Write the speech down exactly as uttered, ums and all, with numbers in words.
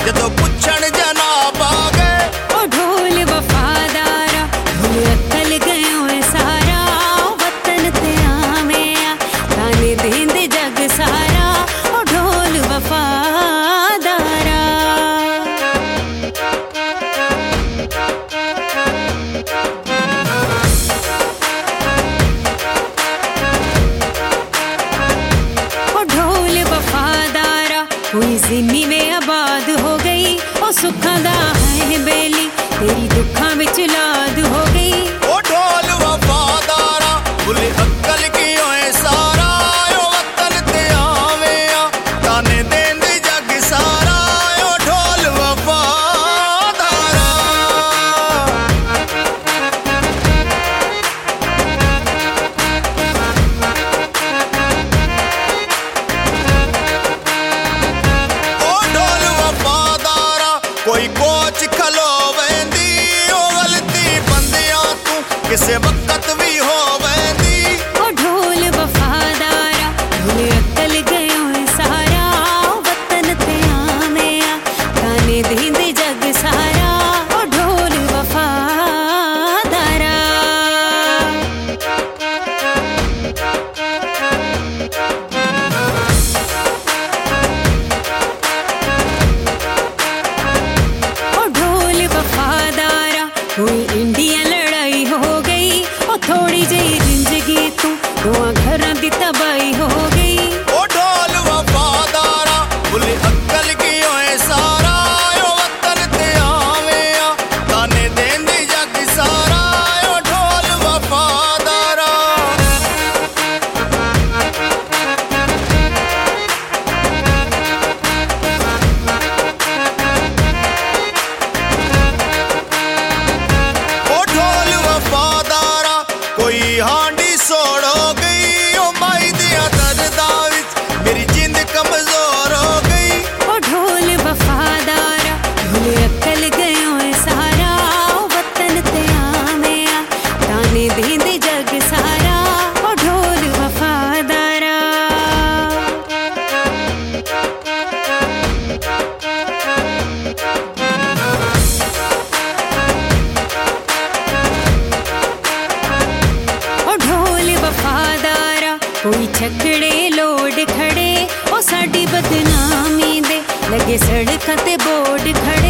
जदों पुछण जनाब आ गए ओ ढोल वफादारा भुल अकल गयो है सारा वतन ते आवेया ताने देंदे जग सारा ओ ढोल वफादारा। कोई जिन्नी में आबाद हो गई ओ सुखा दा है बेली तेरी दुखा विच लाद हो गई ओ ढोल वफादारा भुल अकल कियो है सारा ओ वतन ते आवेया ताने देंदे जग सारा ओ ढोल वफादारा। कोई कोच खलो वेंदी ओ गलती बंदियां तू किसे वक्त भी हो वेंदी ओ ढोल वफादारा भुल अकल गयो है सारा वतन ते आवेया ताने देंदे जग सारा ओ ढोल वफादारा। कोई इंडिया लड़ाई हो गई ओ थोड़ी जी जिंदगी तू दुआ घरां दी तबाही हो गई ओ ढोल वफादारा भुल अकल कियो है सारा ओ वतन ते आवेया ताने देंदे जग सारा ओ ढोल वफादारा। कोई हांडी सोड़ हो गई ओ माई दिया दर्दा विच मेरी जिंद कमजोर हो गई ओ ढोल वफादारा भुल अकल गयो है सारा वतन ते आवेया ताने देंदे जग सारा ओ ढोल वफादारा। कोई छकड़े लोड खड़े ओ साडी बदनामी दे लगे सड़क ते बोर्ड खड़े